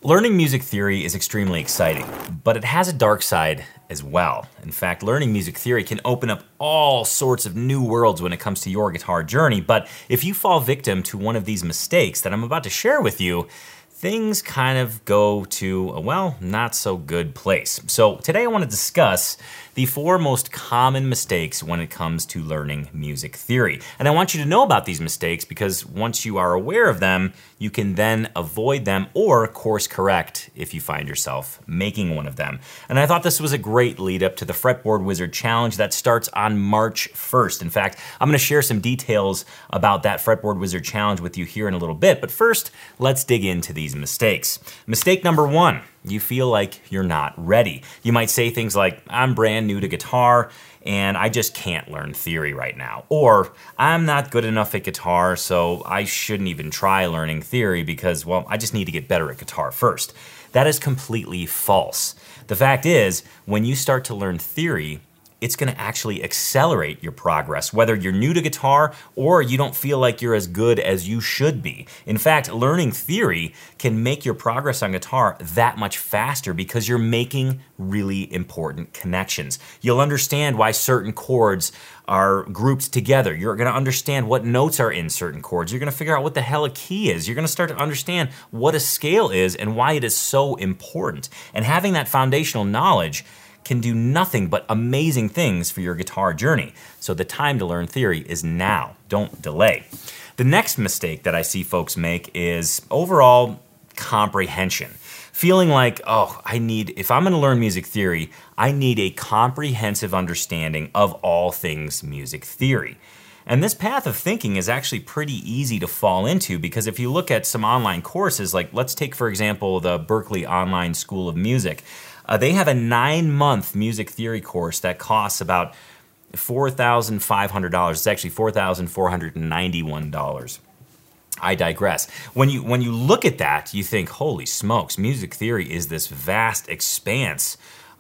Learning music theory is extremely exciting, but it has a dark side as well. In fact, learning music theory can open up all sorts of new worlds when it comes to your guitar journey, but if you fall victim to one of these mistakes that I'm about to share with you, things kind of go to a, well, not so good place. So today I want to discuss the 4 most common mistakes when it comes to learning music theory. And I want you to know about these mistakes because once you are aware of them, you can then avoid them or course correct if you find yourself making one of them. And I thought this was a great lead up to the Fretboard Wizard Challenge that starts on March 1st. In fact, I'm going to share some details about that Fretboard Wizard Challenge with you here in a little bit. But first, let's dig into these mistakes. Mistake number 1. You feel like you're not ready. You might say things like, I'm brand new to guitar and I just can't learn theory right now. Or, I'm not good enough at guitar, so I shouldn't even try learning theory because, well, I just need to get better at guitar first. That is completely false. The fact is, when you start to learn theory, it's going to actually accelerate your progress, whether you're new to guitar or you don't feel like you're as good as you should be. In fact, learning theory can make your progress on guitar that much faster because you're making really important connections. You'll understand why certain chords are grouped together. You're going to understand what notes are in certain chords. You're going to figure out what the hell a key is. You're going to start to understand what a scale is and why it is so important. And having that foundational knowledge can do nothing but amazing things for your guitar journey. So the time to learn theory is now. Don't delay. The next mistake that I see folks make is overall comprehension. Feeling like, if I'm going to learn music theory, I need a comprehensive understanding of all things music theory. And this path of thinking is actually pretty easy to fall into because if you look at some online courses, like let's take, for example, the Berklee Online School of Music, they have a 9-month music theory course that costs about $4,500. It's actually $4,491. I digress. When you look at that, you think, holy smokes, music theory is this vast expanse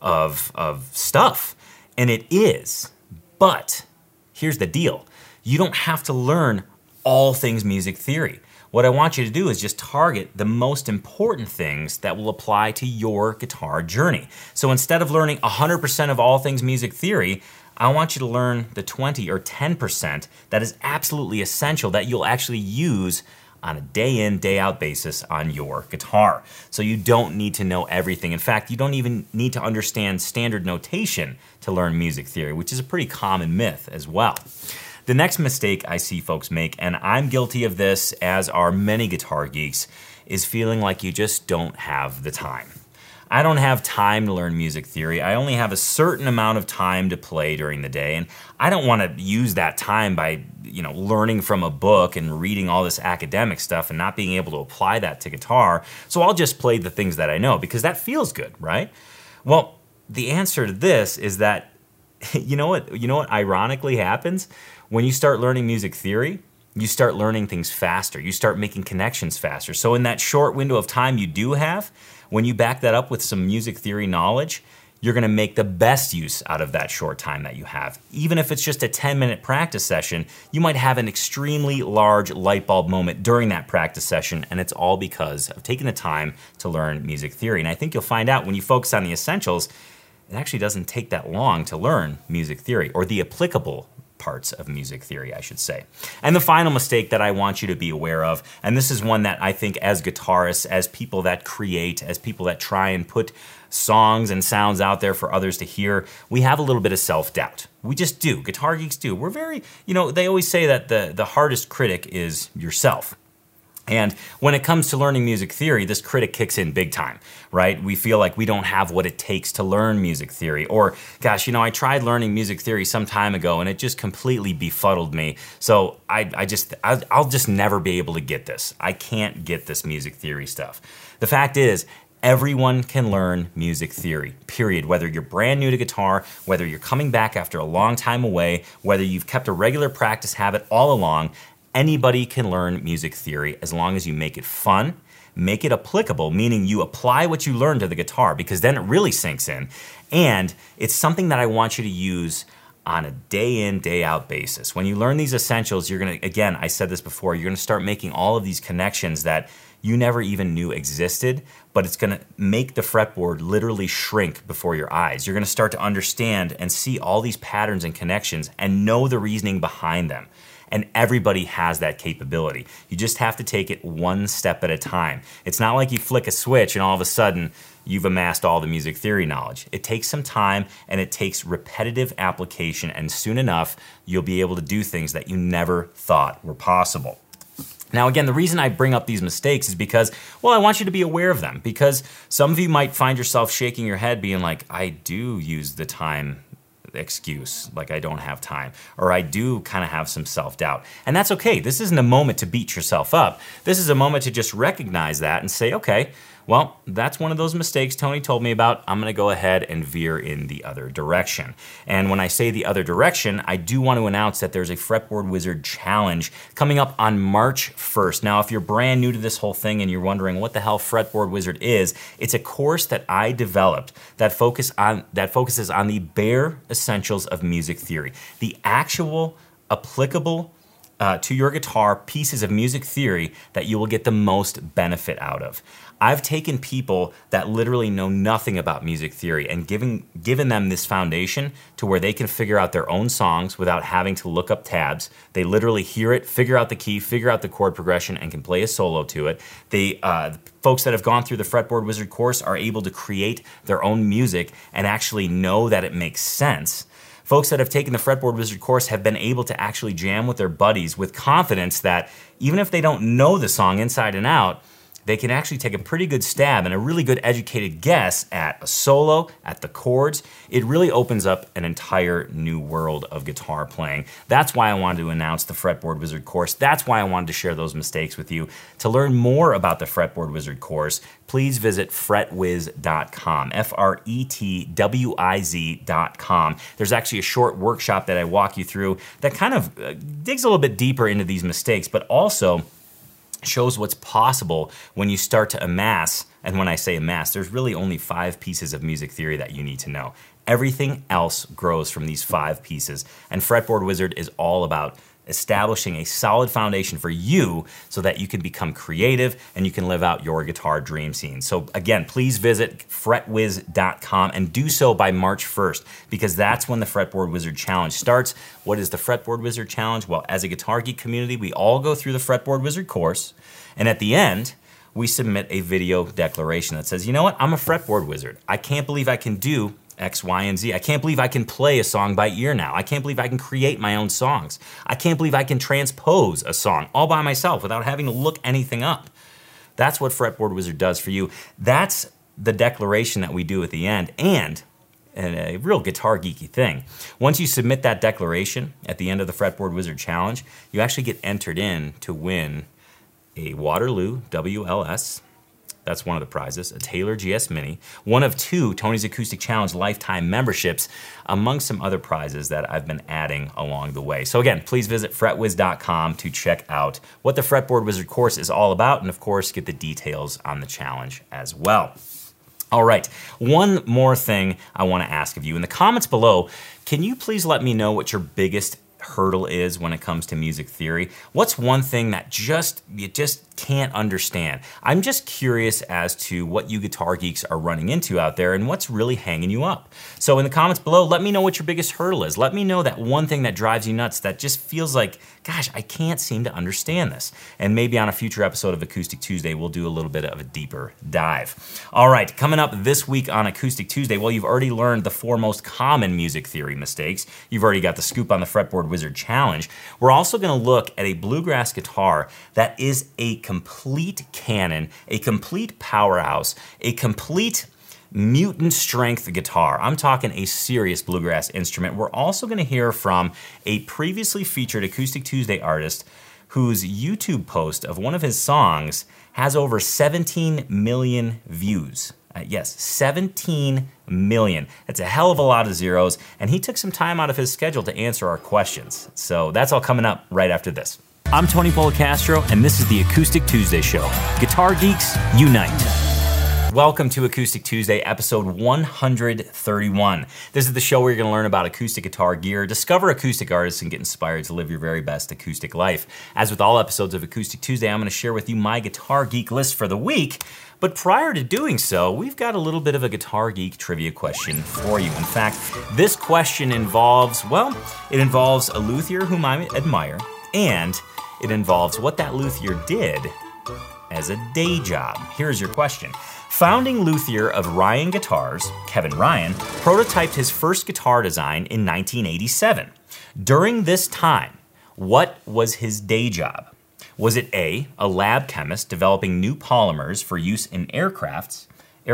of stuff. And it is. But here's the deal. You don't have to learn all things music theory. What I want you to do is just target the most important things that will apply to your guitar journey. So instead of learning 100% of all things music theory, I want you to learn the 20 or 10% that is absolutely essential that you'll actually use on a day in, day out basis on your guitar. So you don't need to know everything. In fact, you don't even need to understand standard notation to learn music theory, which is a pretty common myth as well. The next mistake I see folks make, and I'm guilty of this as are many guitar geeks, is feeling like you just don't have the time. I don't have time to learn music theory. I only have a certain amount of time to play during the day, and I don't want to use that time by, learning from a book and reading all this academic stuff and not being able to apply that to guitar. So I'll just play the things that I know because that feels good, right? Well, the answer to this is that you know what ironically happens? When you start learning music theory, you start learning things faster. You start making connections faster. So in that short window of time you do have, when you back that up with some music theory knowledge, you're going to make the best use out of that short time that you have. Even if it's just a 10-minute practice session, you might have an extremely large light bulb moment during that practice session, and it's all because of taking the time to learn music theory. And I think you'll find out when you focus on the essentials, it actually doesn't take that long to learn music theory, or the applicable parts of music theory, I should say. And the final mistake that I want you to be aware of, and this is one that I think as guitarists, as people that create, as people that try and put songs and sounds out there for others to hear, we have a little bit of self-doubt. We just do. Guitar geeks do. We're very, they always say that the hardest critic is yourself. And when it comes to learning music theory, this critic kicks in big time, right? We feel like we don't have what it takes to learn music theory. Or, gosh, I tried learning music theory some time ago and it just completely befuddled me. So I'll just never be able to get this. I can't get this music theory stuff. The fact is, everyone can learn music theory, period. Whether you're brand new to guitar, whether you're coming back after a long time away, whether you've kept a regular practice habit all along, anybody can learn music theory as long as you make it fun, make it applicable, meaning you apply what you learn to the guitar because then it really sinks in. And it's something that I want you to use on a day in, day out basis. When you learn these essentials, you're going to, again, I said this before, you're going to start making all of these connections that you never even knew existed, but it's going to make the fretboard literally shrink before your eyes. You're going to start to understand and see all these patterns and connections and know the reasoning behind them. And everybody has that capability. You just have to take it one step at a time. It's not like you flick a switch and all of a sudden you've amassed all the music theory knowledge. It takes some time and it takes repetitive application, and soon enough, you'll be able to do things that you never thought were possible. Now, again, the reason I bring up these mistakes is because, well, I want you to be aware of them, because some of you might find yourself shaking your head being like, I do use the time excuse, like I don't have time, or I do kind of have some self-doubt. And that's okay. This isn't a moment to beat yourself up. This is a moment to just recognize that and say, okay, well, that's one of those mistakes Tony told me about. I'm going to go ahead and veer in the other direction. And when I say the other direction, I do want to announce that there's a Fretboard Wizard Challenge coming up on March 1st. Now, if you're brand new to this whole thing and you're wondering what the hell Fretboard Wizard is, it's a course that I developed that focuses on the bare essentials of music theory, the actual applicable to your guitar pieces of music theory that you will get the most benefit out of. I've taken people that literally know nothing about music theory and given them this foundation to where they can figure out their own songs without having to look up tabs. They literally hear it, figure out the key, figure out the chord progression, and can play a solo to it. Folks that have gone through the Fretboard Wizard course are able to create their own music and actually know that it makes sense. Folks that have taken the Fretboard Wizard course have been able to actually jam with their buddies with confidence that even if they don't know the song inside and out, they can actually take a pretty good stab and a really good educated guess at a solo, at the chords. It really opens up an entire new world of guitar playing. That's why I wanted to announce the Fretboard Wizard course. That's why I wanted to share those mistakes with you. To learn more about the Fretboard Wizard course, please visit fretwiz.com, FRETWIZ.com. There's actually a short workshop that I walk you through that kind of digs a little bit deeper into these mistakes, but also shows what's possible when you start to amass. And when I say amass, there's really only 5 pieces of music theory that you need to know. Everything else grows from these 5 pieces. And Fretboard Wizard is all about establishing a solid foundation for you so that you can become creative and you can live out your guitar dream scene. So again, please visit fretwiz.com and do so by March 1st, because that's when the Fretboard Wizard Challenge starts. What is the Fretboard Wizard Challenge? Well, as a Guitar Geek community, we all go through the Fretboard Wizard course, and at the end, we submit a video declaration that says, you know what, I'm a fretboard wizard. I can't believe I can do X, Y, and Z. I can't believe I can play a song by ear now. I can't believe I can create my own songs. I can't believe I can transpose a song all by myself without having to look anything up. That's what Fretboard Wizard does for you. That's the declaration that we do at the end, and a real guitar geeky thing. Once you submit that declaration at the end of the Fretboard Wizard Challenge, you actually get entered in to win a Waterloo WLS. That's one of the prizes, a Taylor GS Mini, one of 2 Tony's Acoustic Challenge lifetime memberships, among some other prizes that I've been adding along the way. So again, please visit fretwiz.com to check out what the Fretboard Wizard course is all about, and of course, get the details on the challenge as well. All right, one more thing I want to ask of you. In the comments below, can you please let me know what your biggest hurdle is when it comes to music theory? What's one thing that you just can't understand? I'm just curious as to what you guitar geeks are running into out there and what's really hanging you up. So in the comments below, let me know what your biggest hurdle is. Let me know that one thing that drives you nuts that just feels like, gosh, I can't seem to understand this. And maybe on a future episode of Acoustic Tuesday, we'll do a little bit of a deeper dive. All right, coming up this week on Acoustic Tuesday, well, you've already learned the 4 most common music theory mistakes. You've already got the scoop on the Fretboard Wizard Challenge. We're also going to look at a bluegrass guitar that is a complete cannon, a complete powerhouse, a complete mutant strength guitar. I'm talking a serious bluegrass instrument. We're also going to hear from a previously featured Acoustic Tuesday artist whose YouTube post of one of his songs has over 17 million views. Yes, 17 million. That's a hell of a lot of zeros, and he took some time out of his schedule to answer our questions. So that's all coming up right after this. I'm Tony Policastro, and this is the Acoustic Tuesday Show. Guitar Geeks Unite. Welcome to Acoustic Tuesday, episode 131. This is the show where you're going to learn about acoustic guitar gear, discover acoustic artists, and get inspired to live your very best acoustic life. As with all episodes of Acoustic Tuesday, I'm going to share with you my Guitar Geek list for the week. But prior to doing so, we've got a little bit of a Guitar Geek trivia question for you. In fact, this question involves, it involves a luthier whom I admire, and it involves what that luthier did as a day job. Here's your question. Founding luthier of Ryan Guitars, Kevin Ryan, prototyped his first guitar design in 1987. During this time, what was his day job? Was it A, a lab chemist developing new polymers for use in aircraft,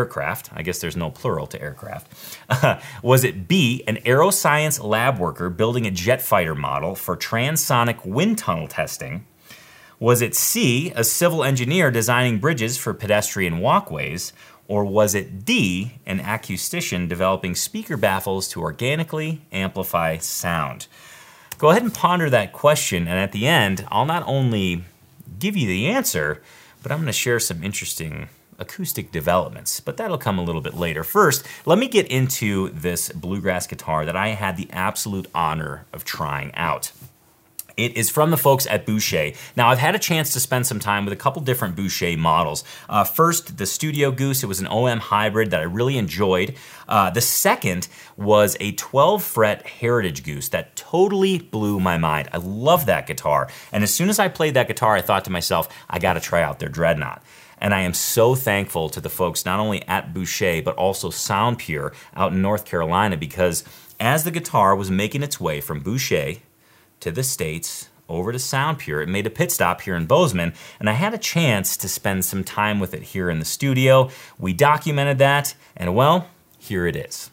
I guess there's no plural to aircraft. Was it B, an aeroscience lab worker building a jet fighter model for transonic wind tunnel testing? Was it C, a civil engineer designing bridges for pedestrian walkways? Or was it D, an acoustician developing speaker baffles to organically amplify sound? Go ahead and ponder that question, and at the end, I'll not only give you the answer, but I'm going to share some interesting acoustic developments, but that'll come a little bit later. First, let me get into this bluegrass guitar that I had the absolute honor of trying out. It is from the folks at Boucher. Now, I've had a chance to spend some time with a couple different Boucher models. First, the Studio Goose. It was an OM hybrid that I really enjoyed. The second was a 12-fret Heritage Goose that totally blew my mind. I love that guitar. And as soon as I played that guitar, I thought to myself, I got to try out their Dreadnought. And I am so thankful to the folks not only at Boucher, but also Soundpure out in North Carolina, because as the guitar was making its way from Boucher to the States, over to Soundpure, it made a pit stop here in Bozeman, and I had a chance to spend some time with it here in the studio. We documented that, and well, here it is.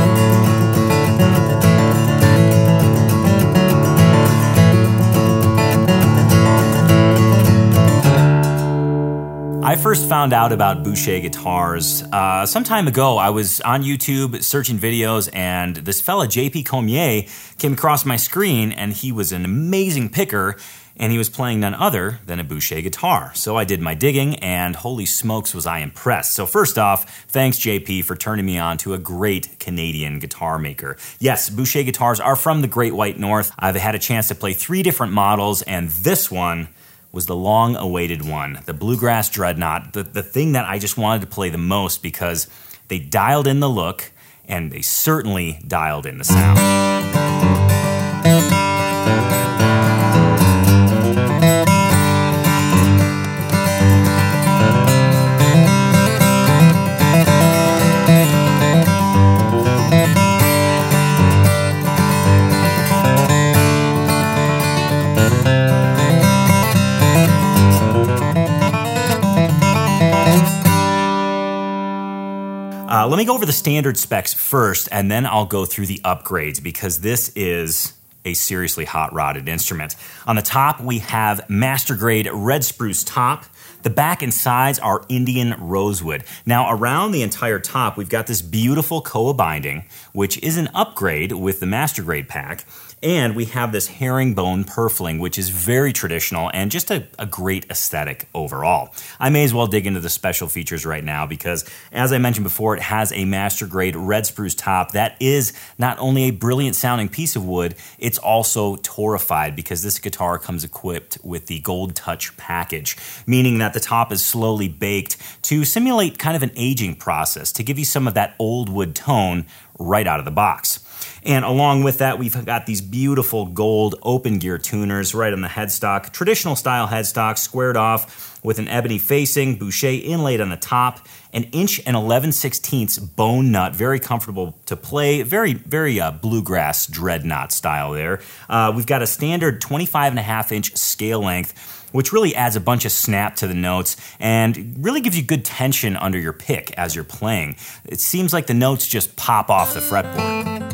I first found out about Boucher guitars some time ago. I was on YouTube searching videos, and this fella, JP Comier, came across my screen, and he was an amazing picker, and he was playing none other than a Boucher guitar. So I did my digging, and holy smokes was I impressed. So first off, thanks JP for turning me on to a great Canadian guitar maker. Yes, Boucher guitars are from the Great White North. I've had a chance to play 3 different models, and this one was the long-awaited one, the Bluegrass Dreadnought, the thing that I just wanted to play the most because they dialed in the look and they certainly dialed in the sound. Let me go over the standard specs first, and then I'll go through the upgrades, because this is a seriously hot-rodded instrument. On the top, we have master-grade red spruce top. The back and sides are Indian rosewood. Now, around the entire top, we've got this beautiful koa binding, which is an upgrade with the master-grade pack. And we have this herringbone purfling, which is very traditional and just a great aesthetic overall. I may as well dig into the special features right now because, as I mentioned before, it has a master-grade red spruce top that is not only a brilliant-sounding piece of wood, it's also torrefied because this guitar comes equipped with the Gold Touch package, meaning that the top is slowly baked to simulate kind of an aging process to give you some of that old wood tone right out of the box. And along with that, we've got these beautiful gold open gear tuners right on the headstock. Traditional style headstock, squared off with an ebony facing, Boucher inlaid on the top, an 1.11" bone nut, very comfortable to play, very bluegrass Dreadnought style there. We've got a standard 25.5" scale length, which really adds a bunch of snap to the notes and really gives you good tension under your pick as you're playing. It seems like the notes just pop off the fretboard.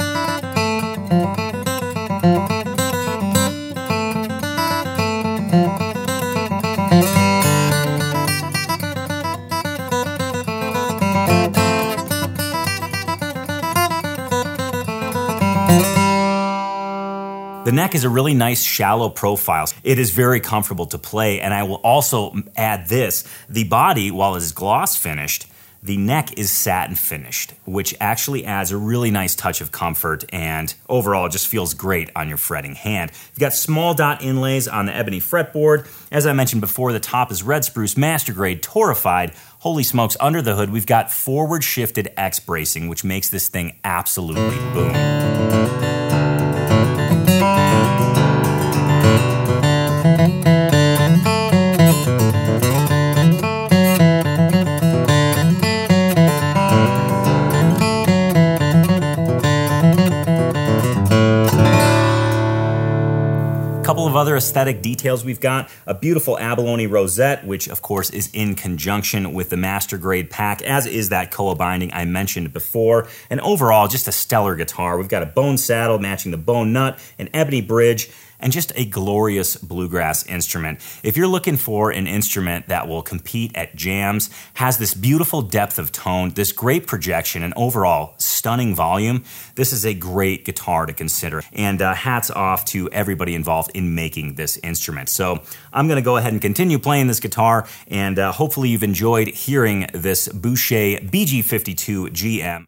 The neck is a really nice shallow profile. It is very comfortable to play, and I will also add this. The body, while it is gloss finished, The neck is satin finished, which actually adds a really nice touch of comfort and overall just feels great on your fretting hand. You've got small dot inlays on the ebony fretboard. As I mentioned before, the top is red spruce master grade torrefied. Holy smokes, under the hood we've got forward shifted X bracing, which makes this thing absolutely boom. Couple of other aesthetic details we've got. A beautiful abalone rosette, which of course is in conjunction with the master grade pack, as is that koa binding I mentioned before. And overall, just a stellar guitar. We've got a bone saddle matching the bone nut, an ebony bridge, and just a glorious bluegrass instrument. If you're looking for an instrument that will compete at jams, has this beautiful depth of tone, this great projection, and overall stunning volume, this is a great guitar to consider. And hats off to everybody involved in making this instrument. So I'm gonna go ahead and continue playing this guitar, and hopefully you've enjoyed hearing this Boucher BG52 GM.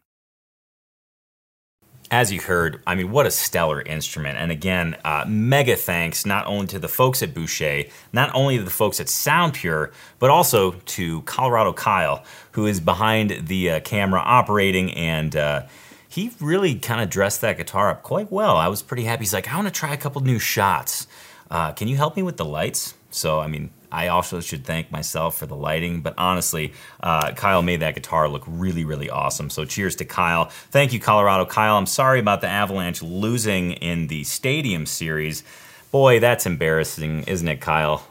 As you heard, I mean, what a stellar instrument. And again, mega thanks not only to the folks at Boucher, not only to the folks at Soundpure, but also to Colorado Kyle, who is behind the camera operating, and he really kind of dressed that guitar up quite well. I was pretty happy. He's like, I want to try a couple new shots. Can you help me with the lights? So, I mean, I also should thank myself for the lighting, but honestly, Kyle made that guitar look really, really awesome. So cheers to Kyle. Thank you, Colorado Kyle. I'm sorry about the Avalanche losing in the Stadium Series. Boy, that's embarrassing, isn't it, Kyle?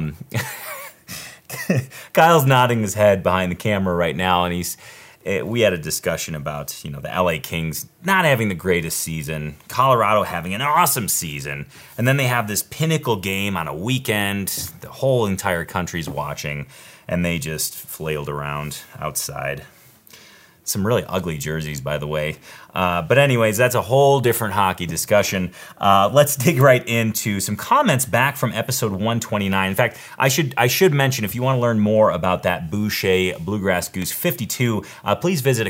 Kyle's nodding his head behind the camera right now, and we had a discussion about, the LA Kings not having the greatest season, Colorado having an awesome season, and then they have this pinnacle game on a weekend, the whole entire country's watching, and they just flailed around outside. Some really ugly jerseys, by the way. But anyways, that's a whole different hockey discussion. Let's dig right into some comments back from episode 129. In fact, I should mention, if you want to learn more about that Boucher Bluegrass Goose 52, please visit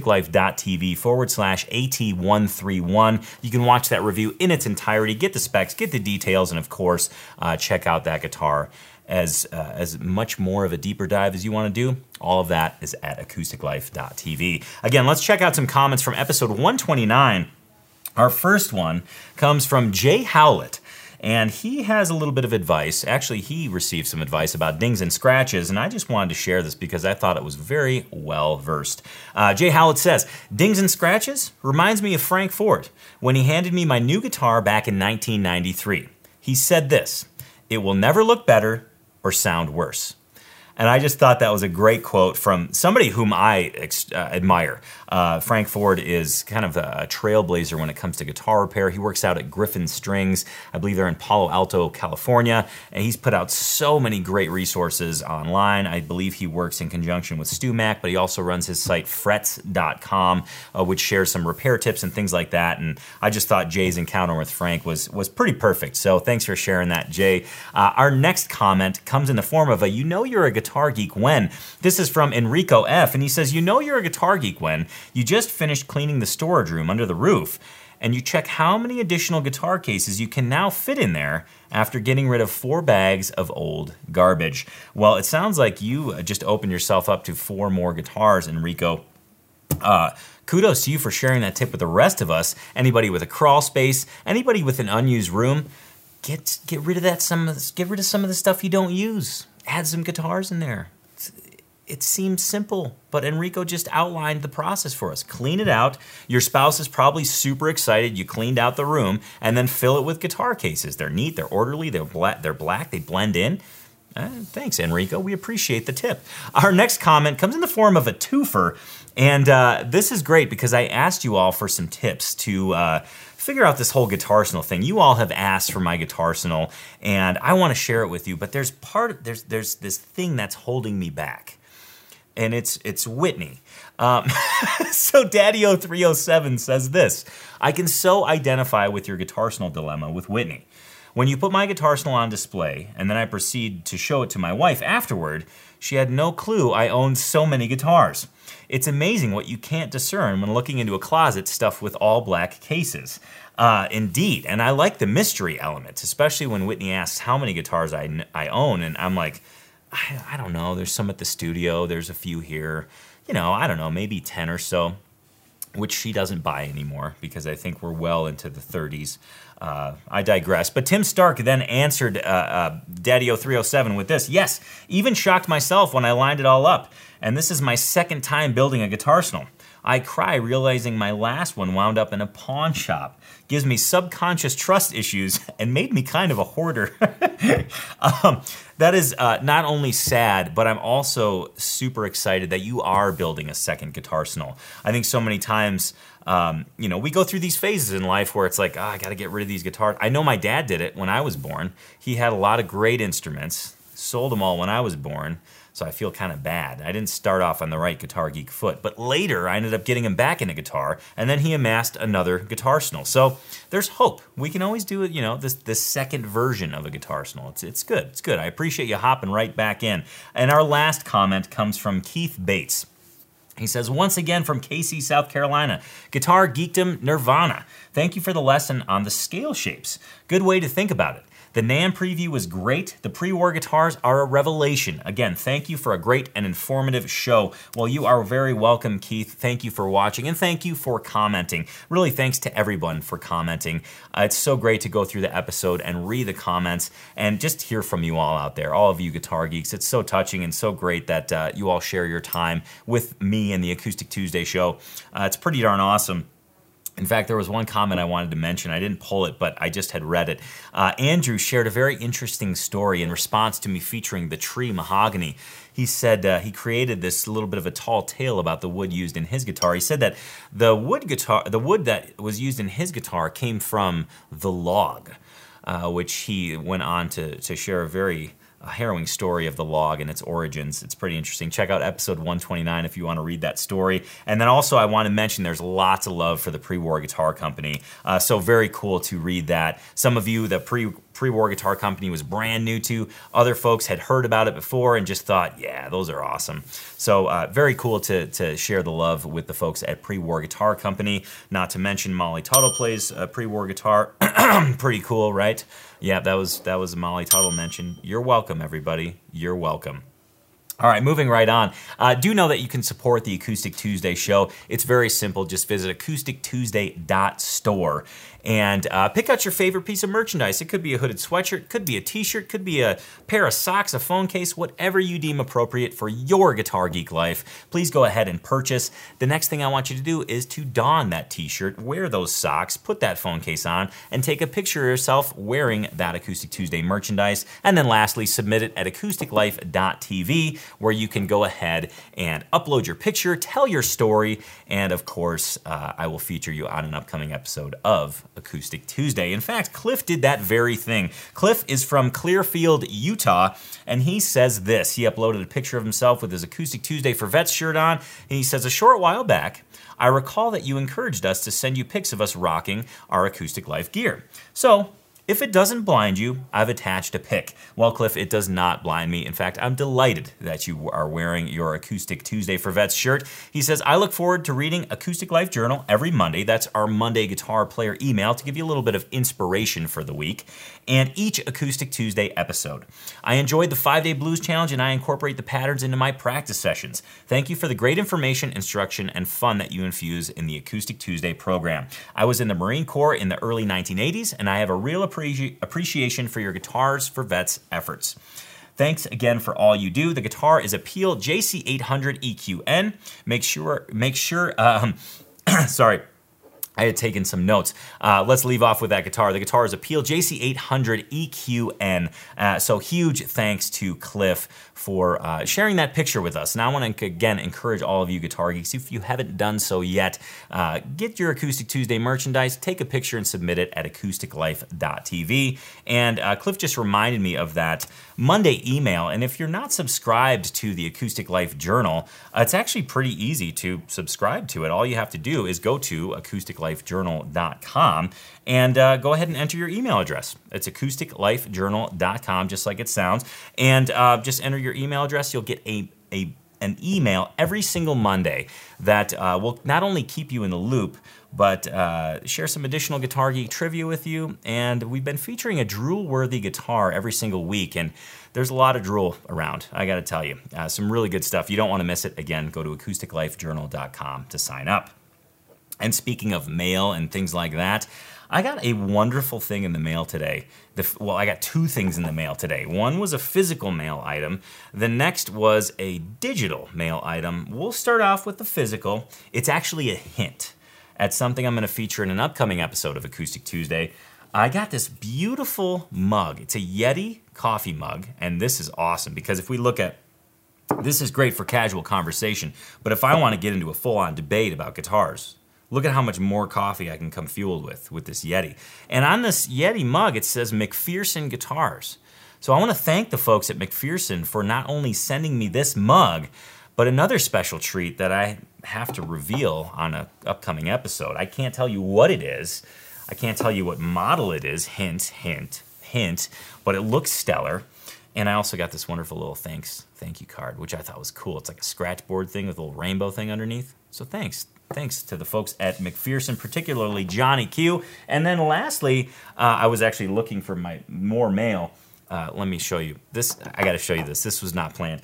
acousticlife.tv/AT131. You can watch that review in its entirety, get the specs, get the details, and of course, check out that guitar. As much more of a deeper dive as you want to do, all of that is at acousticlife.tv. Again, let's check out some comments from episode 129. Our first one comes from Jay Howlett, and he has a little bit of advice. Actually, he received some advice about dings and scratches, and I just wanted to share this because I thought it was very well versed. Jay Howlett says, dings and scratches reminds me of Frank Ford when he handed me my new guitar back in 1993. He said this, "It will never look better or sound worse." And I just thought that was a great quote from somebody whom I admire. Frank Ford is kind of a trailblazer when it comes to guitar repair. He works out at Griffin Strings. I believe they're in Palo Alto, California. And he's put out so many great resources online. I believe he works in conjunction with StewMac, but he also runs his site frets.com, which shares some repair tips and things like that. And I just thought Jay's encounter with Frank was pretty perfect. So thanks for sharing that, Jay. Our next comment comes in the form of you're a guitar geek when. This is from Enrico F, and he says, you're a guitar geek when you just finished cleaning the storage room under the roof, and you check how many additional guitar cases you can now fit in there after getting rid of 4 bags of old garbage. Well, it sounds like you just opened yourself up to 4 more guitars, Enrico. Kudos to you for sharing that tip with the rest of us. Anybody with a crawl space, anybody with an unused room, get rid of get rid of some of the stuff you don't use. Add some guitars in there. It seems simple, but Enrico just outlined the process for us. Clean it out. Your spouse is probably super excited you cleaned out the room, and then fill it with guitar cases. They're neat, they're orderly, they're black, they blend in. Thanks, Enrico. We appreciate the tip. Our next comment comes in the form of a twofer, and this is great because I asked you all for some tips to figure out this whole Guitarsenal thing. You all have asked for my Guitarsenal, and I want to share it with you, but there's this thing that's holding me back, and it's Whitney. So Daddy0307 says this, I can so identify with your Guitarsenal dilemma with Whitney. When you put my Guitarsenal on display, and then I proceed to show it to my wife afterward, she had no clue I owned so many guitars. It's amazing what you can't discern when looking into a closet stuffed with all black cases. Indeed, and I like the mystery element, especially when Whitney asks how many guitars I own, and I'm like, I don't know, there's some at the studio, there's a few here, I don't know, maybe 10 or so, which she doesn't buy anymore because I think we're well into the 30s. I digress. But Tim Stark then answered Daddy0307 with this. Yes, even shocked myself when I lined it all up. And this is my second time building a Guitarsenal. I cry realizing my last one wound up in a pawn shop. Gives me subconscious trust issues and made me kind of a hoarder. That is not only sad, but I'm also super excited that you are building a second Guitarsenal. I think so many times, we go through these phases in life where it's like, I got to get rid of these guitars. I know my dad did it when I was born. He had a lot of great instruments, sold them all when I was born. So I feel kind of bad. I didn't start off on the right Guitar Geek foot, but later I ended up getting him back into guitar, and then he amassed another Guitarsenal. So there's hope. We can always do it, this second version of a Guitarsenal. It's good. It's good. I appreciate you hopping right back in. And our last comment comes from Keith Bates. He says, once again from KC, South Carolina, Guitar Geekdom Nirvana. Thank you for the lesson on the scale shapes. Good way to think about it. The NAMM preview was great. The pre-war guitars are a revelation. Again, thank you for a great and informative show. Well, you are very welcome, Keith. Thank you for watching, and thank you for commenting. Really, thanks to everyone for commenting. It's so great to go through the episode and read the comments and just hear from you all out there, all of you guitar geeks. It's so touching and so great that you all share your time with me and the Acoustic Tuesday show. It's pretty darn awesome. In fact, there was one comment I wanted to mention. I didn't pull it, but I just had read it. Andrew shared a very interesting story in response to me featuring the tree mahogany. He said he created this little bit of a tall tale about the wood used in his guitar. He said that the wood that was used in his guitar came from the log, which he went on to share a very harrowing story of the log and its origins. It's pretty interesting. Check out episode 129 if you want to read that story. And then also I want to mention there's lots of love for the Pre-War Guitar Company. So very cool to read that. Some of you, the Pre-War Guitar Company was brand new to. Other folks had heard about it before and just thought, yeah, those are awesome. So very cool to share the love with the folks at Pre-War Guitar Company. Not to mention Molly Tuttle plays Pre-War guitar. Pretty cool, right? Yeah, that was Molly Tuttle mention. You're welcome, everybody. You're welcome. All right, moving right on. Do know that you can support the Acoustic Tuesday show. It's very simple. Just visit acoustictuesday.store and pick out your favorite piece of merchandise. It could be a hooded sweatshirt, could be a t-shirt, could be a pair of socks, a phone case, whatever you deem appropriate for your Guitar Geek life. Please go ahead and purchase. The next thing I want you to do is to don that t-shirt, wear those socks, put that phone case on, and take a picture of yourself wearing that Acoustic Tuesday merchandise. And then lastly, submit it at acousticlife.tv, where you can go ahead and upload your picture, tell your story, and of course, I will feature you on an upcoming episode of Acoustic Tuesday. In fact, Cliff did that very thing. Cliff is from Clearfield, Utah, and he says this. He uploaded a picture of himself with his Acoustic Tuesday for Vets shirt on, and he says, a short while back, I recall that you encouraged us to send you pics of us rocking our Acoustic Life gear. So, if it doesn't blind you, I've attached a pic. Well, Cliff, it does not blind me. In fact, I'm delighted that you are wearing your Acoustic Tuesday for Vets shirt. He says, I look forward to reading Acoustic Life Journal every Monday. That's our Monday Guitar Player email to give you a little bit of inspiration for the week, and each Acoustic Tuesday episode. I enjoyed the 5-Day Blues Challenge, and I incorporate the patterns into my practice sessions. Thank you for the great information, instruction, and fun that you infuse in the Acoustic Tuesday program. I was in the Marine Corps in the early 1980s, and I have a real appreciation for your Guitars for Vets efforts. Thanks again for all you do. The guitar is a Peel JC800 EQN. Make sure, sorry, I had taken some notes. Let's leave off with that guitar. The guitar is a Peel JC800 EQN. So huge thanks to Cliff for sharing that picture with us. And I want to, again, encourage all of you guitar geeks, if you haven't done so yet, get your Acoustic Tuesday merchandise, take a picture and submit it at acousticlife.tv. And Cliff just reminded me of that Monday email. And if you're not subscribed to the Acoustic Life Journal, it's actually pretty easy to subscribe to it. All you have to do is go to acousticlife.tv acoustiklifejournal.com, and go ahead and enter your email address. It's acoustiklifejournal.com, just like it sounds. And just enter your email address. You'll get an email every single Monday that will not only keep you in the loop, but share some additional Guitar Geek trivia with you. And we've been featuring a drool-worthy guitar every single week, and there's a lot of drool around, I gotta tell you. Some really good stuff. You don't wanna miss it. Again, go to acoustiklifejournal.com to sign up. And speaking of mail and things like that, I got a wonderful thing in the mail today. Well, I got two things in the mail today. One was a physical mail item. The next was a digital mail item. We'll start off with the physical. It's actually a hint at something I'm going to feature in an upcoming episode of Acoustic Tuesday. I got this beautiful mug. It's a Yeti coffee mug, and this is awesome because if we look at this is great for casual conversation, but if I want to get into a full-on debate about guitars, look at how much more coffee I can come fueled with this Yeti. And on this Yeti mug, it says McPherson Guitars. So I want to thank the folks at McPherson for not only sending me this mug, but another special treat that I have to reveal on an upcoming episode. I can't tell you what it is. I can't tell you what model it is. Hint, hint, hint. But it looks stellar. And I also got this wonderful little thank you card, which I thought was cool. It's like a scratch board thing with a little rainbow thing underneath. So thanks. Thanks to the folks at McPherson, particularly Johnny Q. And then lastly, I was actually looking for more mail. Let me show you this. I got to show you this. This was not planned.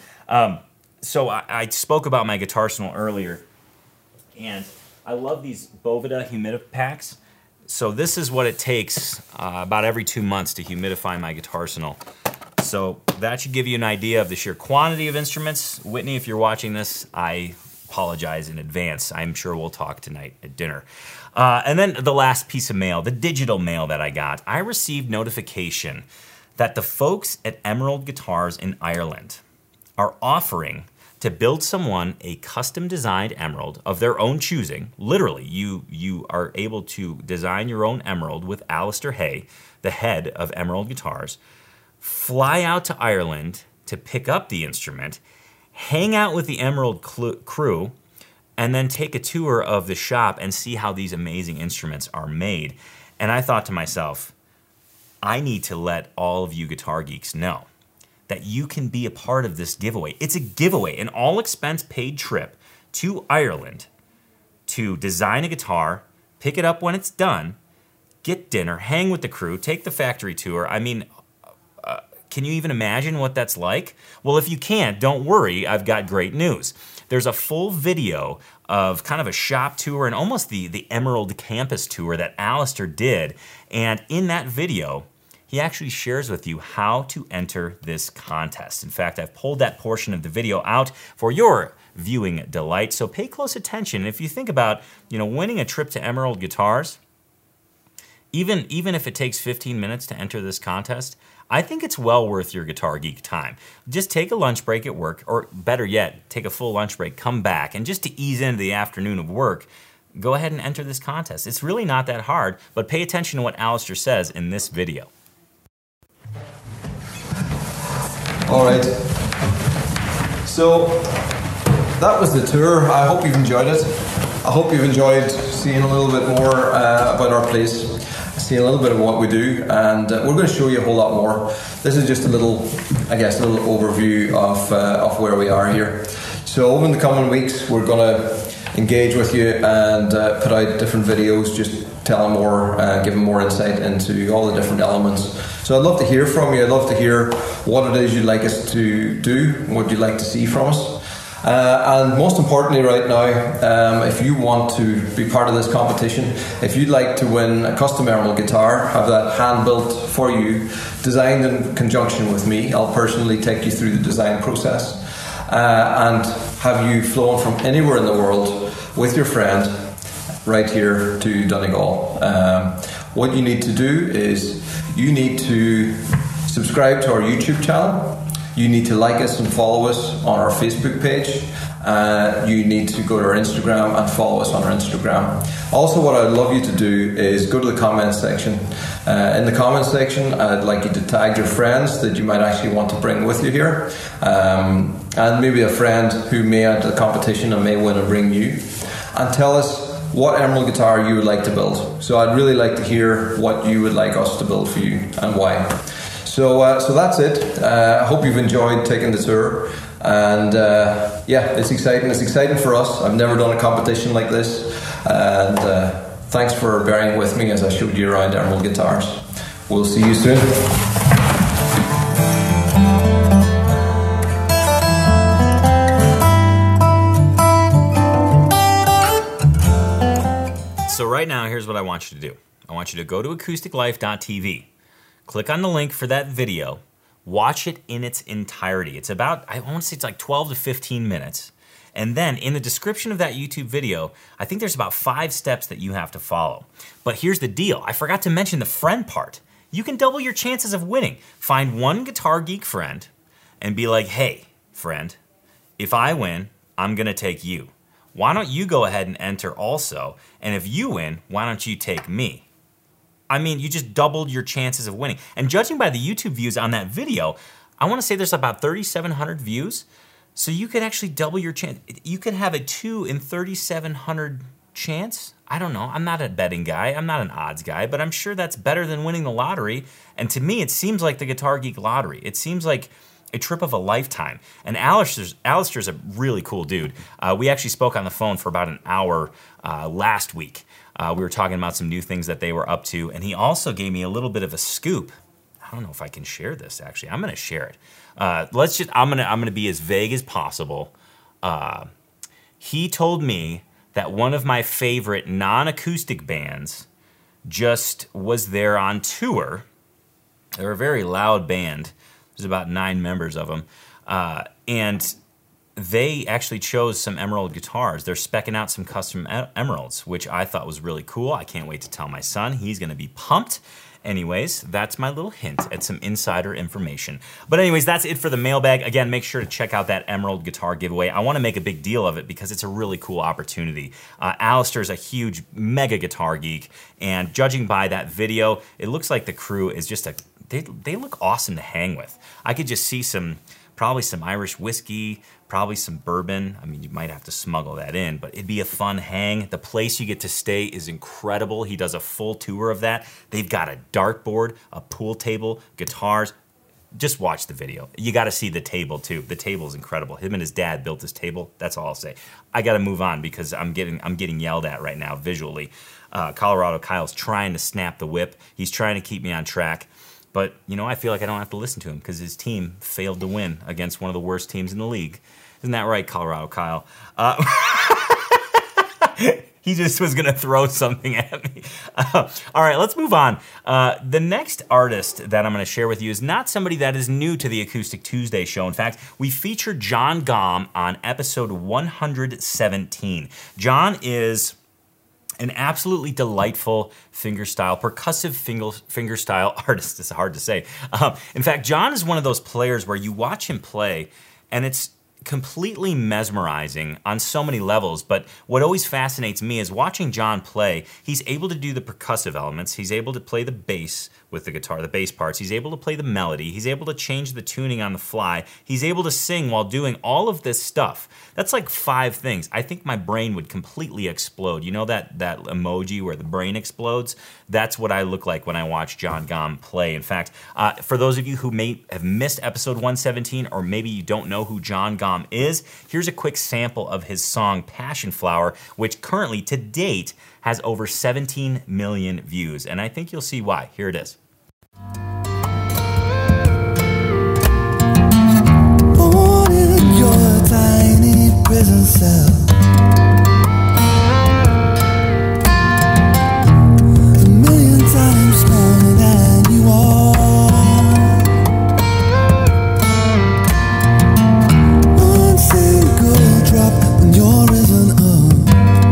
So I spoke about my Guitarsenal earlier, and I love these Boveda Humidipacks. So this is what it takes about every 2 months to humidify my Guitarsenal. So that should give you an idea of the sheer quantity of instruments. Whitney, if you're watching this, I apologize in advance. I'm sure we'll talk tonight at dinner. And then the last piece of mail, the digital mail that I got. I received notification that the folks at Emerald Guitars in Ireland are offering to build someone a custom designed Emerald of their own choosing. Literally, you are able to design your own Emerald with Alistair Hay, the head of Emerald Guitars, fly out to Ireland to pick up the instrument, hang out with the Emerald crew, and then take a tour of the shop and see how these amazing instruments are made. And I thought to myself, I need to let all of you guitar geeks know that you can be a part of this giveaway. It's a giveaway, an all-expense-paid trip to Ireland to design a guitar, pick it up when it's done, get dinner, hang with the crew, take the factory tour. I mean, can you even imagine what that's like? Well, if you can't, don't worry, I've got great news. There's a full video of kind of a shop tour and almost the Emerald campus tour that Alistair did. And in that video, he actually shares with you how to enter this contest. In fact, I've pulled that portion of the video out for your viewing delight, so pay close attention. If you think about, winning a trip to Emerald Guitars, even if it takes 15 minutes to enter this contest, I think it's well worth your Guitar Geek time. Just take a lunch break at work, or better yet, take a full lunch break, come back, and just to ease into the afternoon of work, go ahead and enter this contest. It's really not that hard, but pay attention to what Alistair says in this video. All right, so that was the tour. I hope you've enjoyed it. I hope you've enjoyed seeing a little bit more about our place, seeing a little bit of what we do, and we're going to show you a whole lot more. This is just a little overview of where we are here. So over in the coming weeks, we're going to engage with you and put out different videos, just telling more, giving more insight into all the different elements. So I'd love to hear from you. I'd love to hear what it is you'd like us to do, what you'd like to see from us. And most importantly right now, if you want to be part of this competition, if you'd like to win a custom Emerald guitar, have that hand built for you, designed in conjunction with me, I'll personally take you through the design process and have you flown from anywhere in the world with your friend right here to Donegal. What you need to do is you need to subscribe to our YouTube channel. You need to like us and follow us on our Facebook page. You need to go to our Instagram and follow us on our Instagram. Also, what I'd love you to do is go to the comments section. In the comments section, I'd like you to tag your friends that you might actually want to bring with you here. And maybe a friend who may enter the competition and may win and bring you. And tell us what Emerald guitar you would like to build. So I'd really like to hear what you would like us to build for you and why. So that's it. I hope you've enjoyed taking the tour. And yeah, it's exciting. It's exciting for us. I've never done a competition like this. And thanks for bearing with me as I showed you around Emerald guitars. We'll see you soon. So right now, here's what I want you to do. I want you to go to acousticlife.tv. Click on the link for that video. Watch it in its entirety. It's about, I want to say it's like 12 to 15 minutes. And then in the description of that YouTube video, I think there's about 5 steps that you have to follow. But here's the deal. I forgot to mention the friend part. You can double your chances of winning. Find one Guitar Geek friend and be like, hey, friend, if I win, I'm going to take you. Why don't you go ahead and enter also? And if you win, why don't you take me? I mean, you just doubled your chances of winning. And judging by the YouTube views on that video, I want to say there's about 3,700 views. So you could actually double your chance. You could have a 2 in 3,700 chance. I don't know. I'm not a betting guy. I'm not an odds guy, but I'm sure that's better than winning the lottery. And to me, it seems like the Guitar Geek lottery. It seems like a trip of a lifetime. And Alistair's a really cool dude. We actually spoke on the phone for about an hour last week. We were talking about some new things that they were up to, and he also gave me a little bit of a scoop. I don't know if I can share this, actually. I'm going to share it. I'm going to be as vague as possible. He told me that one of my favorite non-acoustic bands just was there on tour. They're a very loud band. There's about 9 members of them. And they actually chose some Emerald guitars. They're speccing out some custom Emeralds, which I thought was really cool. I can't wait to tell my son. He's going to be pumped. Anyways, that's my little hint at some insider information. But anyways, that's it for the mailbag. Again, make sure to check out that Emerald guitar giveaway. I want to make a big deal of it because it's a really cool opportunity. Alistair's a huge mega guitar geek, and judging by that video, it looks like the crew is just they look awesome to hang with. I could just see probably some Irish whiskey, probably some bourbon. I mean, you might have to smuggle that in, but it'd be a fun hang. The place you get to stay is incredible. He does a full tour of that. They've got a dartboard, a pool table, guitars. Just watch the video. You got to see the table too. The table is incredible. Him and his dad built this table. That's all I'll say. I got to move on because I'm getting yelled at right now visually. Colorado Kyle's trying to snap the whip. He's trying to keep me on track. But, you know, I feel like I don't have to listen to him because his team failed to win against one of the worst teams in the league. Isn't that right, Colorado Kyle? He just was going to throw something at me. All right, let's move on. The next artist that I'm going to share with you is not somebody that is new to the Acoustic Tuesday show. In fact, we featured John Gomm on episode 117. John is an absolutely delightful fingerstyle, percussive fingerstyle artist. It's hard to say. In fact, John is one of those players where you watch him play, and it's completely mesmerizing on so many levels. But what always fascinates me is watching John play. He's able to do the percussive elements. He's able to play the bass with the guitar, the bass parts. He's able to play the melody. He's able to change the tuning on the fly. He's able to sing while doing all of this stuff. That's like 5 things. I think my brain would completely explode. You know that emoji where the brain explodes? That's what I look like when I watch John Gomm play. In fact, for those of you who may have missed episode 117, or maybe you don't know who John Gomm is, here's a quick sample of his song Passion Flower, which currently, to date, has over 17 million views. And I think you'll see why. Here it is. Born in your tiny prison cell, a million times smaller than you are. One single drop when you're risen up,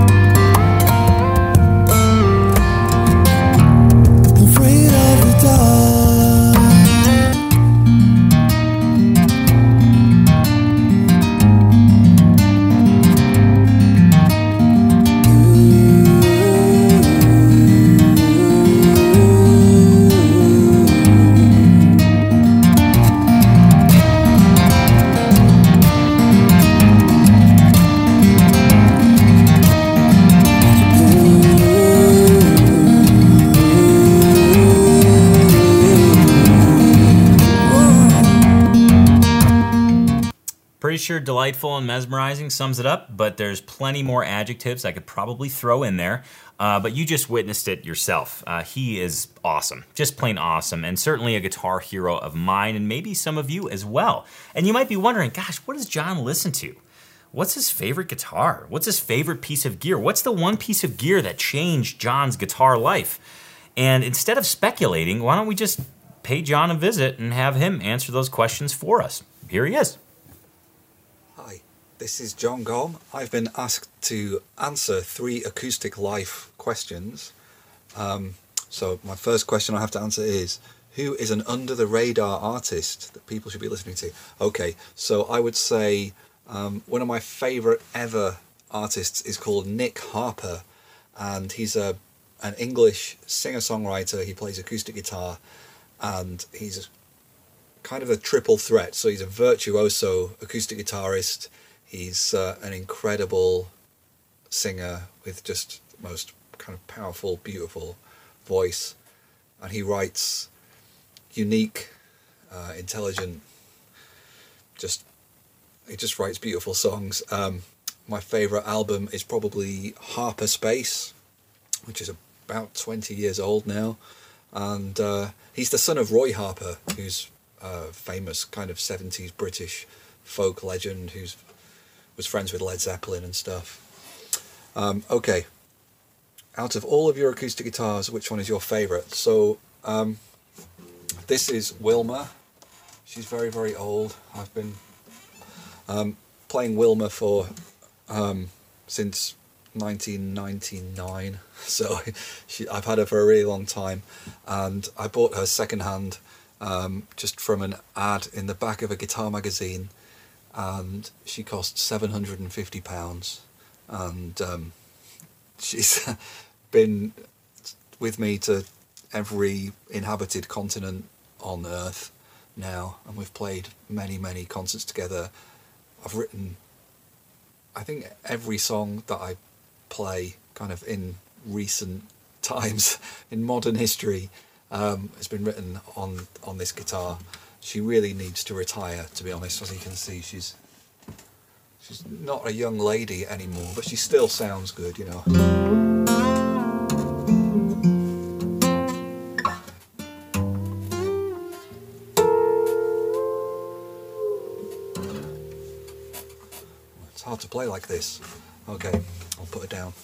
afraid of the dark. signature, delightful, and mesmerizing sums it up, but there's plenty more adjectives I could probably throw in there. But you just witnessed it yourself. He is awesome, just plain awesome, and certainly a guitar hero of mine, and maybe some of you as well. And you might be wondering, gosh, what does John listen to? What's his favorite guitar? What's his favorite piece of gear? What's the one piece of gear that changed John's guitar life? And instead of speculating, why don't we just pay John a visit and have him answer those questions for us? Here he is. Hi, this is John Gom. I've been asked to answer 3 Acoustic Life questions. So my first question I have to answer is, who is an under-the-radar artist that people should be listening to? Okay, so I would say one of my favourite ever artists is called Nick Harper, and he's an English singer-songwriter. He plays acoustic guitar, and he's kind of a triple threat. So he's a virtuoso acoustic guitarist, he's an incredible singer with just the most kind of powerful, beautiful voice, and he writes unique, intelligent, he just writes beautiful songs. My favourite album is probably Harper Space, which is about 20 years old now, and he's the son of Roy Harper, who's a famous kind of 70s British folk legend who was friends with Led Zeppelin and stuff. Okay, out of all of your acoustic guitars, which one is your favourite? So this is Wilma. She's very, very old. I've been playing Wilma for since 1999, so I've had her for a really long time, and I bought her secondhand just from an ad in the back of a guitar magazine, and she cost £750, and she's been with me to every inhabited continent on Earth now, and we've played many concerts together. I've written, I think, every song that I play kind of in recent times in modern history has been written on this guitar. She really needs to retire, to be honest. As you can see, she's not a young lady anymore, but she still sounds good, you know. It's hard to play like this. Okay, I'll put it down.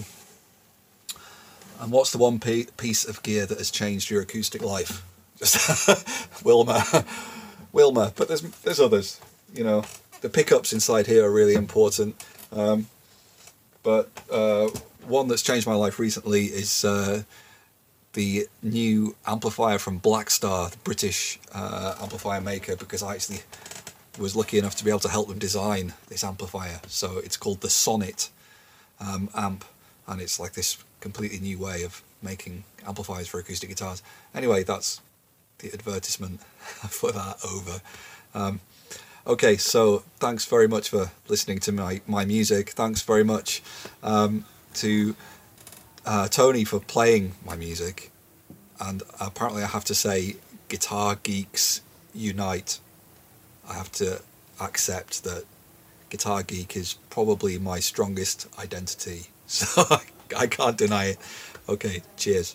And what's the one piece of gear that has changed your acoustic life? Just Wilma. But there's others. You know, the pickups inside here are really important. But one that's changed my life recently is the new amplifier from Blackstar, the British amplifier maker, because I actually was lucky enough to be able to help them design this amplifier. So it's called the Sonnet amp, and it's like this completely new way of making amplifiers for acoustic guitars. Anyway, that's the advertisement for that over. Okay, so thanks very much for listening to my music. Thanks very much to Tony for playing my music. And apparently I have to say, guitar geeks unite. I have to accept that Guitar Geek is probably my strongest identity, so I can't deny it. Okay, cheers.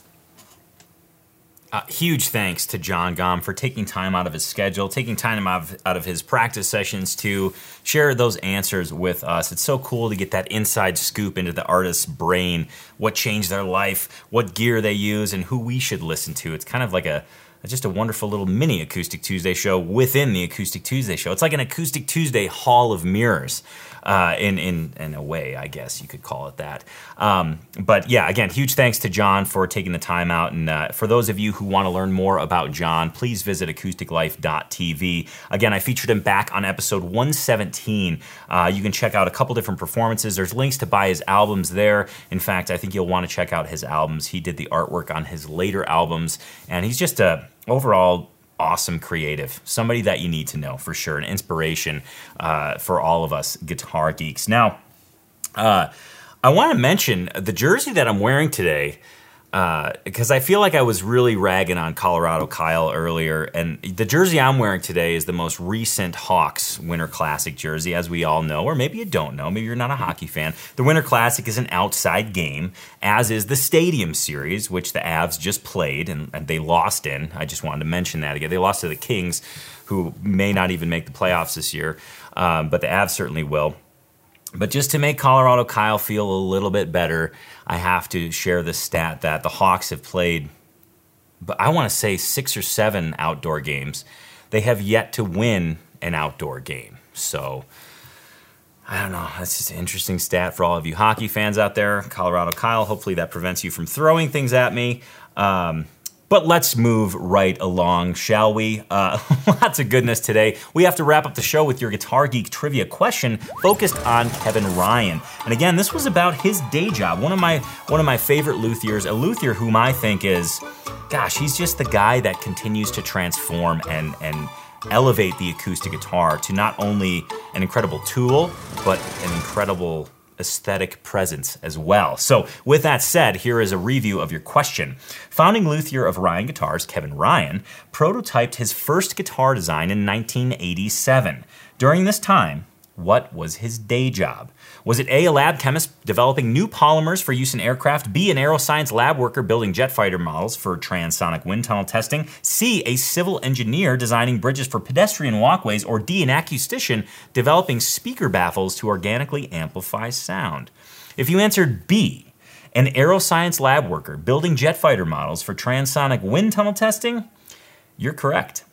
Huge thanks to John Gom for taking time out of his schedule, taking time out of his practice sessions to share those answers with us. It's so cool to get that inside scoop into the artist's brain, what changed their life, what gear they use, and who we should listen to. It's kind of like just a wonderful little mini Acoustic Tuesday show within the Acoustic Tuesday show. It's like an Acoustic Tuesday Hall of Mirrors, in a way, I guess you could call it that. But yeah, again, huge thanks to John for taking the time out. And for those of you who want to learn more about John, please visit acousticlife.tv. Again, I featured him back on episode 117. You can check out a couple different performances. There's links to buy his albums there. In fact, I think you'll want to check out his albums. He did the artwork on his later albums, and he's just overall awesome creative, somebody that you need to know for sure, an inspiration for all of us guitar geeks. Now, I want to mention the jersey that I'm wearing today. because I feel like I was really ragging on Colorado Kyle earlier, and the jersey I'm wearing today is the most recent Hawks Winter Classic jersey, as we all know, or maybe you don't know, maybe you're not a hockey fan. The Winter Classic is an outside game, as is the Stadium Series, which the Avs just played, and they lost in. I just wanted to mention that again. They lost to the Kings, who may not even make the playoffs this year, but the Avs certainly will. But just to make Colorado Kyle feel a little bit better, I have to share the stat that the Hawks have played, but I want to say 6 or 7 outdoor games. They have yet to win an outdoor game. So, I don't know. That's just an interesting stat for all of you hockey fans out there. Colorado Kyle, hopefully that prevents you from throwing things at me. But let's move right along, shall we? Lots of goodness today. We have to wrap up the show with your Guitar Geek trivia question focused on Kevin Ryan. And again, this was about his day job. One of my favorite luthiers, a luthier whom I think is, gosh, he's just the guy that continues to transform and elevate the acoustic guitar to not only an incredible tool, but an incredible aesthetic presence as well. So with that said, here is a review of your question. Founding luthier of Ryan Guitars, Kevin Ryan, prototyped his first guitar design in 1987. During this time, what was his day job? Was it A, a lab chemist developing new polymers for use in aircraft, B, an aeroscience lab worker building jet fighter models for transonic wind tunnel testing, C, a civil engineer designing bridges for pedestrian walkways, or D, an acoustician developing speaker baffles to organically amplify sound? If you answered B, an aeroscience lab worker building jet fighter models for transonic wind tunnel testing, you're correct.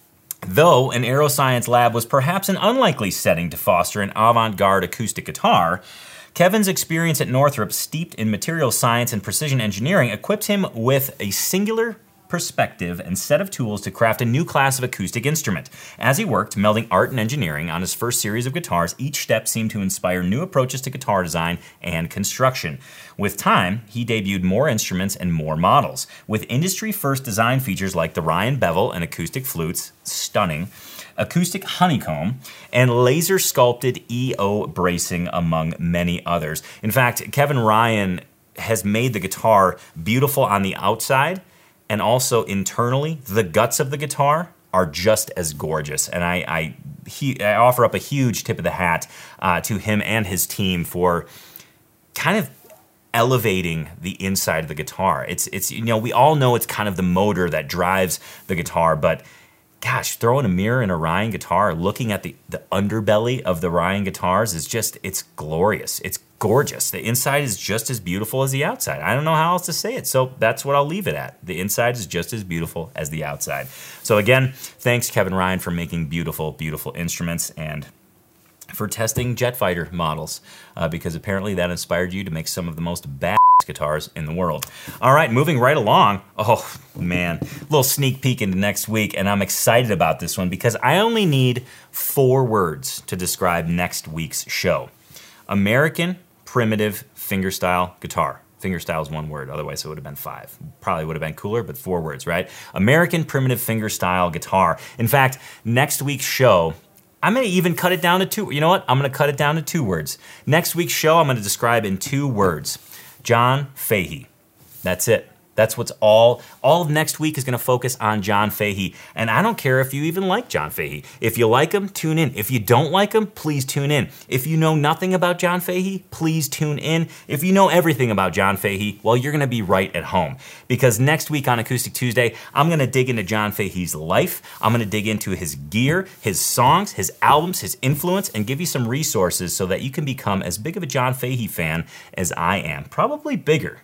Though an aeroscience lab was perhaps an unlikely setting to foster an avant-garde acoustic guitar, Kevin's experience at Northrop, steeped in materials science and precision engineering, equipped him with a singular perspective and set of tools to craft a new class of acoustic instrument. As he worked, melding art and engineering on his first series of guitars, each step seemed to inspire new approaches to guitar design and construction. With time, he debuted more instruments and more models, with industry-first design features like the Ryan Bevel and acoustic flutes, stunning, acoustic honeycomb, and laser-sculpted EO bracing, among many others. In fact, Kevin Ryan has made the guitar beautiful on the outside, and also internally, the guts of the guitar are just as gorgeous. And I offer up a huge tip of the hat to him and his team for kind of elevating the inside of the guitar. It's we all know it's kind of the motor that drives the guitar, but gosh, throwing a mirror in a Ryan guitar, looking at the underbelly of the Ryan guitars it's glorious. It's gorgeous. The inside is just as beautiful as the outside. I don't know how else to say it, so that's what I'll leave it at. The inside is just as beautiful as the outside. So again, thanks Kevin Ryan for making beautiful, beautiful instruments and for testing jet fighter models, because apparently that inspired you to make some of the most badass guitars in the world. All right, moving right along. Oh man, a little sneak peek into next week, and I'm excited about this one because I only need 4 words to describe next week's show. American primitive fingerstyle guitar. Fingerstyle is 1 word, otherwise it would have been 5. Probably would have been cooler, but 4 words, right? American primitive fingerstyle guitar. In fact, next week's show, I'm going to even cut it down to 2. You know what? I'm going to cut it down to 2 words. Next week's show, I'm going to describe in 2 words. John Fahey. That's it. That's what's all of next week is going to focus on John Fahey. And I don't care if you even like John Fahey. If you like him, tune in. If you don't like him, please tune in. If you know nothing about John Fahey, please tune in. If you know everything about John Fahey, well, you're going to be right at home. Because next week on Acoustic Tuesday, I'm going to dig into John Fahey's life. I'm going to dig into his gear, his songs, his albums, his influence, and give you some resources so that you can become as big of a John Fahey fan as I am. Probably bigger,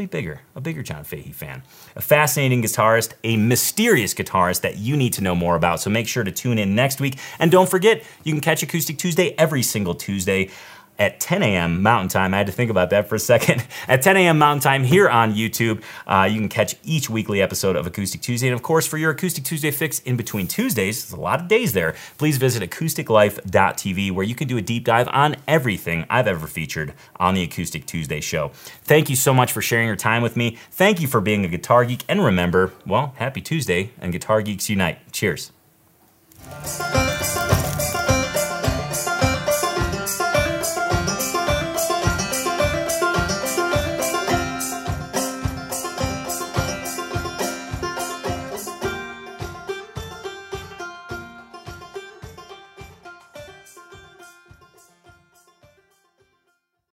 a bigger John Fahey fan. A fascinating guitarist, a mysterious guitarist that you need to know more about, so make sure to tune in next week. And don't forget, you can catch Acoustic Tuesday every single Tuesday at 10 a.m. Mountain Time. I had to think about that for a second. At 10 a.m. Mountain Time here on YouTube, you can catch each weekly episode of Acoustic Tuesday. And of course, for your Acoustic Tuesday fix in between Tuesdays, there's a lot of days there, please visit acousticlife.tv where you can do a deep dive on everything I've ever featured on the Acoustic Tuesday show. Thank you so much for sharing your time with me. Thank you for being a guitar geek. And remember, well, happy Tuesday and Guitar Geeks Unite. Cheers.